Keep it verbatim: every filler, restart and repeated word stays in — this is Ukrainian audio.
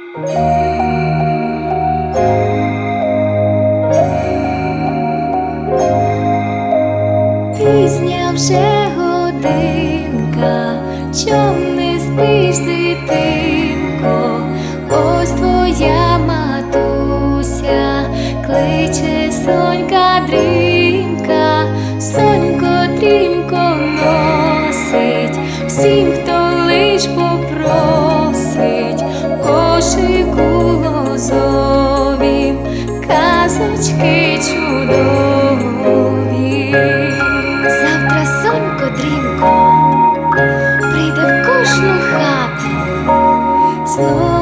Пізня вже годинка, чом не спиш, дитинко? Ось твоя матуся кличе: сонька, дрімка, сонько, дрімко носить всім, хто лиш попросить, в кошику лозовім казочки чудові. Завтра сонько, дрімко прийде в кожну хату.